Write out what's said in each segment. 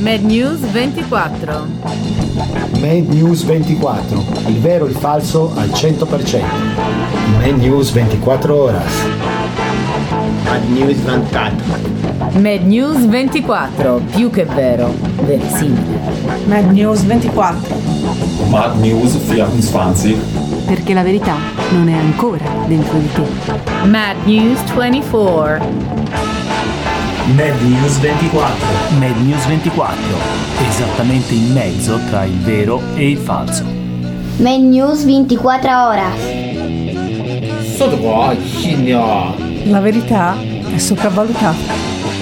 Mad News 24. Mad News 24. Il vero e il falso al 100%. Mad News 24 horas. Mad News 24. Mad News 24. Più che vero, verosimile. Mad News 24. Mad News 24. Perché la verità non è ancora dentro di te. Mad News 24. Mad News 24. Mad News 24. Esattamente in mezzo tra il vero e il falso. Mad News 24 horas. La verità è sopravvalutata.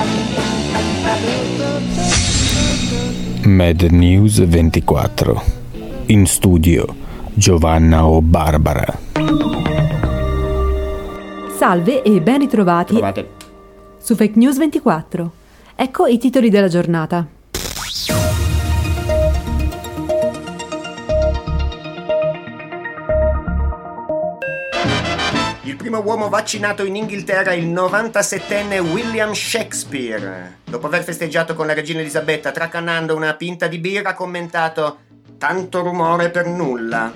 Mad News 24. In studio Giovanna o Barbara. Salve e ben ritrovati su Fake News 24. Ecco i titoli della giornata. Il primo uomo vaccinato in Inghilterra è il 97enne William Shakespeare. Dopo aver festeggiato con la regina Elisabetta tracannando una pinta di birra, ha commentato: tanto rumore per nulla.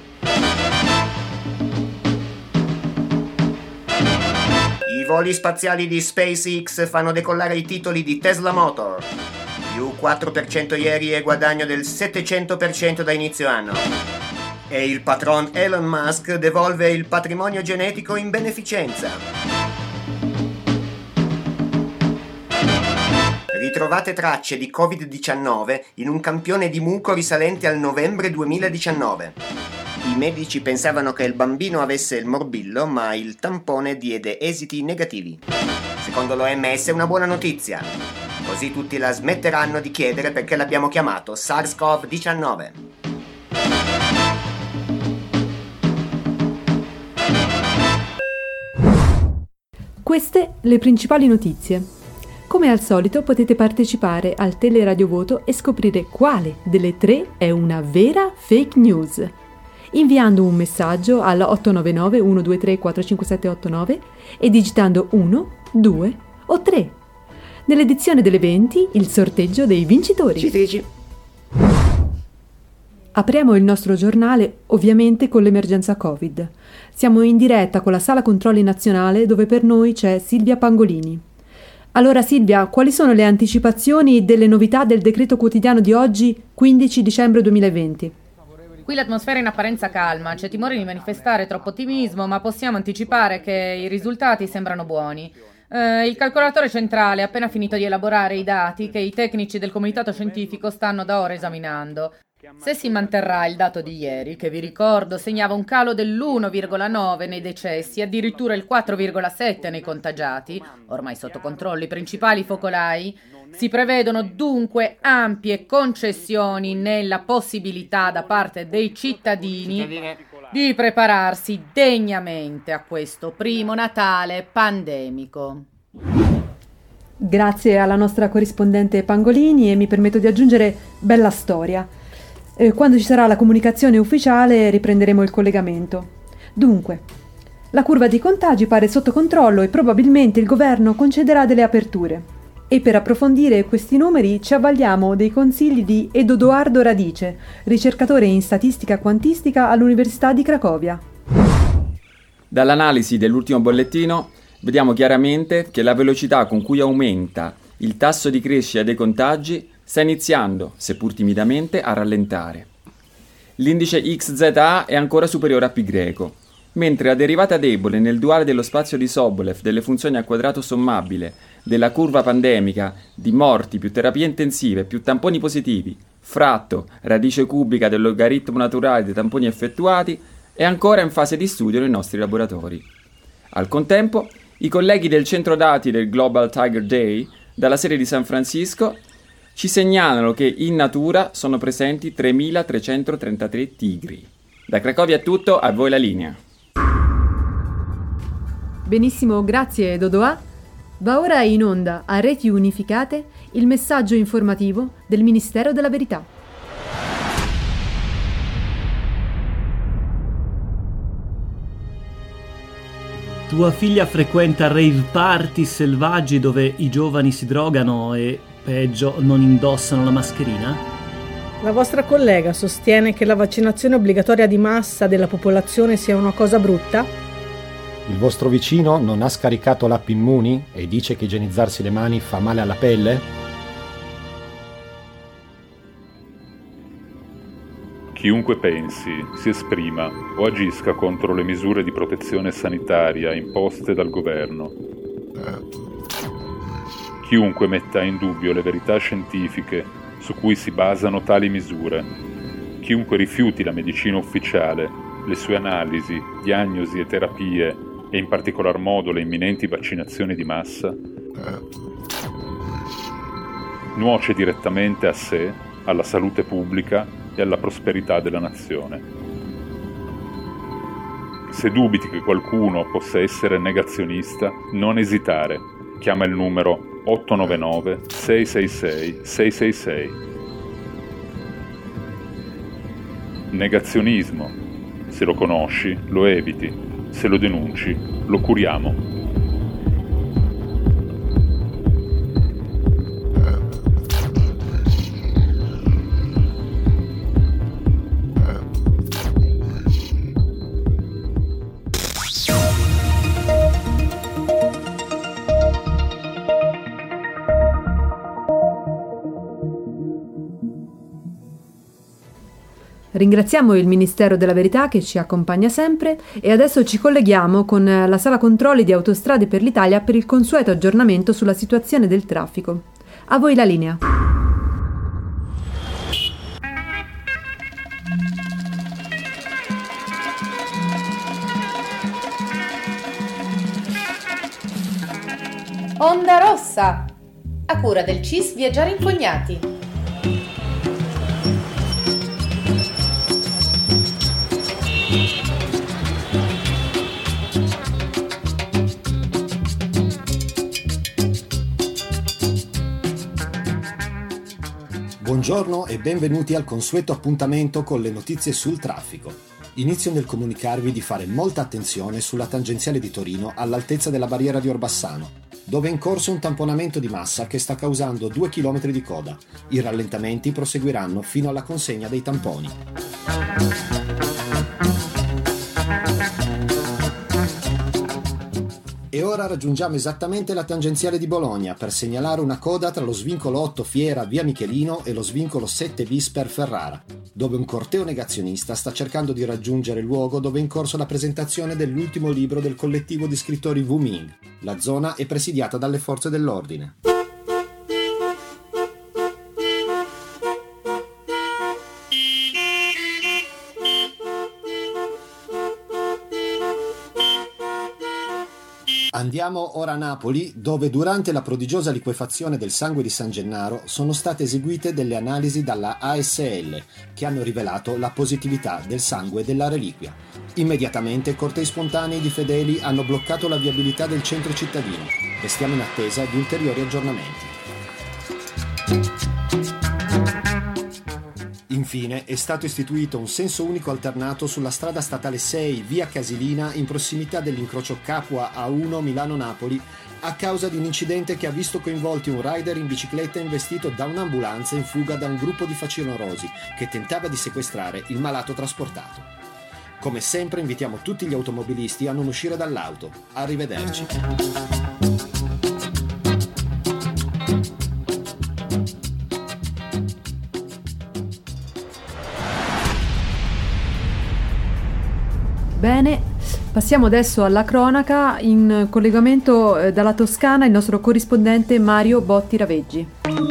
I voli spaziali di SpaceX fanno decollare i titoli di Tesla Motor. Più 4% ieri e guadagno del 700% da inizio anno. E il patron Elon Musk devolve il patrimonio genetico in beneficenza. Ritrovate tracce di Covid-19 in un campione di muco risalente al novembre 2019. I medici pensavano che il bambino avesse il morbillo, ma il tampone diede esiti negativi. Secondo l'OMS è una buona notizia. Così tutti la smetteranno di chiedere perché l'abbiamo chiamato SARS-CoV-19. Queste le principali notizie. Come al solito potete partecipare al teleradiovoto e scoprire quale delle tre è una vera fake news, inviando un messaggio al 899 123 45789 e digitando 1, 2 o 3. Nell'edizione delle 20 il sorteggio dei vincitori. Apriamo il nostro giornale ovviamente con l'emergenza Covid. Siamo in diretta con la Sala Controlli Nazionale dove per noi c'è Silvia Pangolini. Allora Silvia, quali sono le anticipazioni delle novità del decreto quotidiano di oggi, 15 dicembre 2020? Qui l'atmosfera è in apparenza calma, c'è timore di manifestare troppo ottimismo, ma possiamo anticipare che i risultati sembrano buoni. Il calcolatore centrale ha appena finito di elaborare i dati che i tecnici del comitato scientifico stanno da ora esaminando. Se si manterrà il dato di ieri, che vi ricordo segnava un calo dell'1,9 nei decessi, addirittura il 4,7 nei contagiati, ormai sotto controllo i principali focolai, si prevedono dunque ampie concessioni nella possibilità da parte dei cittadini di prepararsi degnamente a questo primo Natale pandemico. Grazie alla nostra corrispondente Pangolini e mi permetto di aggiungere bella storia. Quando ci sarà la comunicazione ufficiale riprenderemo il collegamento. Dunque, la curva dei contagi pare sotto controllo e probabilmente il governo concederà delle aperture. E per approfondire questi numeri ci avvaliamo dei consigli di Edoardo Radice, ricercatore in statistica quantistica all'Università di Cracovia. Dall'analisi dell'ultimo bollettino vediamo chiaramente che la velocità con cui aumenta il tasso di crescita dei contagi sta iniziando, seppur timidamente, a rallentare. L'indice XZA è ancora superiore a pi greco, mentre la derivata debole nel duale dello spazio di Sobolev delle funzioni a quadrato sommabile della curva pandemica di morti più terapie intensive più tamponi positivi, fratto radice cubica del logaritmo naturale dei tamponi effettuati, è ancora in fase di studio nei nostri laboratori. Al contempo, i colleghi del centro dati del Global Tiger Day, dalla sede di San Francisco, ci segnalano che in natura sono presenti 3.333 tigri. Da Cracovia è tutto, a voi la linea. Benissimo, grazie Dodoa. Va ora in onda a Reti Unificate il messaggio informativo del Ministero della Verità. Tua figlia frequenta rave party selvaggi dove i giovani si drogano e Peggio, non indossano la mascherina? La vostra collega sostiene che la vaccinazione obbligatoria di massa della popolazione sia una cosa brutta? Il vostro vicino non ha scaricato l'app Immuni e dice che igienizzarsi le mani fa male alla pelle? Chiunque pensi, si esprima o agisca contro le misure di protezione sanitaria imposte dal governo. Chiunque metta in dubbio le verità scientifiche su cui si basano tali misure. Chiunque rifiuti la medicina ufficiale, le sue analisi, diagnosi e terapie e in particolar modo le imminenti vaccinazioni di massa, nuoce direttamente a sé, alla salute pubblica e alla prosperità della nazione. Se dubiti che qualcuno possa essere negazionista, non esitare. Chiama il numero 899 666 666. Negazionismo. Se lo conosci, lo eviti. Se lo denunci, lo curiamo. Ringraziamo il Ministero della Verità che ci accompagna sempre e adesso ci colleghiamo con la sala controlli di Autostrade per l'Italia per il consueto aggiornamento sulla situazione del traffico. A voi la linea. Onda rossa, a cura del CIS Viaggiare Infognati. Buongiorno e benvenuti al consueto appuntamento con le notizie sul traffico. Inizio nel comunicarvi di fare molta attenzione sulla tangenziale di Torino all'altezza della barriera di Orbassano, dove è in corso un tamponamento di massa che sta causando 2 chilometri di coda. I rallentamenti proseguiranno fino alla consegna dei tamponi. E ora raggiungiamo esattamente la tangenziale di Bologna per segnalare una coda tra lo svincolo 8 Fiera via Michelino e lo svincolo 7 bis per Ferrara, dove un corteo negazionista sta cercando di raggiungere il luogo dove è in corso la presentazione dell'ultimo libro del collettivo di scrittori Wu Ming. La zona è presidiata dalle forze dell'ordine. Andiamo ora a Napoli, dove durante la prodigiosa liquefazione del sangue di San Gennaro sono state eseguite delle analisi dalla ASL, che hanno rivelato la positività del sangue della reliquia. Immediatamente cortei spontanei di fedeli hanno bloccato la viabilità del centro cittadino e stiamo in attesa di ulteriori aggiornamenti. Infine è stato istituito un senso unico alternato sulla strada statale 6 via Casilina in prossimità dell'incrocio Capua A1 Milano-Napoli a causa di un incidente che ha visto coinvolti un rider in bicicletta investito da un'ambulanza in fuga da un gruppo di facinorosi che tentava di sequestrare il malato trasportato. Come sempre invitiamo tutti gli automobilisti a non uscire dall'auto. Arrivederci. Bene, passiamo adesso alla cronaca. In collegamento dalla Toscana il nostro corrispondente Mario Botti Raveggi.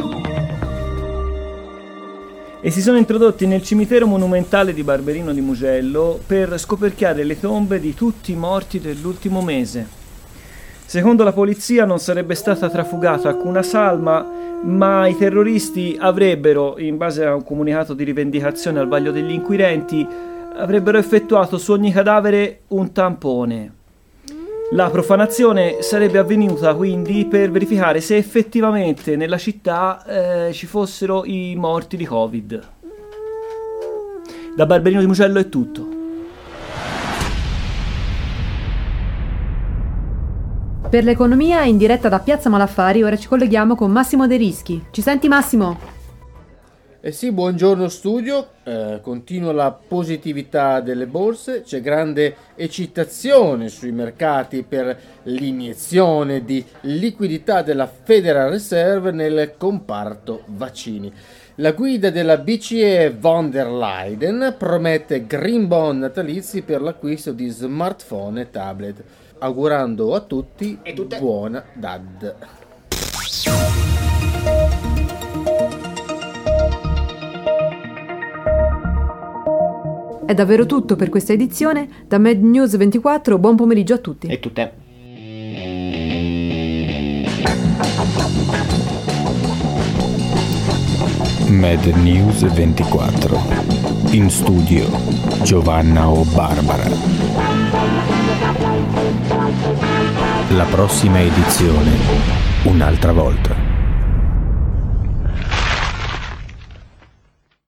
E si sono introdotti nel cimitero monumentale di Barberino di Mugello per scoperchiare le tombe di tutti i morti dell'ultimo mese. Secondo la polizia non sarebbe stata trafugata alcuna salma, ma i terroristi avrebbero, in base a un comunicato di rivendicazione al vaglio degli inquirenti, avrebbero effettuato su ogni cadavere un tampone. La profanazione sarebbe avvenuta quindi per verificare se effettivamente nella città ci fossero i morti di Covid. Da Barberino di Mugello è tutto. Per l'economia, in diretta da Piazza Malaffari, ora ci colleghiamo con Massimo De Rischi. Ci senti, Massimo? Sì, buongiorno studio, continua la positività delle borse, c'è grande eccitazione sui mercati per l'iniezione di liquidità della Federal Reserve nel comparto vaccini. La guida della BCE von der Leyen promette green bond natalizi per l'acquisto di smartphone e tablet, augurando a tutti buona DAD. È davvero tutto per questa edizione. Da Mad News 24, buon pomeriggio a tutti. E tutte. Mad News 24. In studio Giovanna o Barbara. La prossima edizione un'altra volta.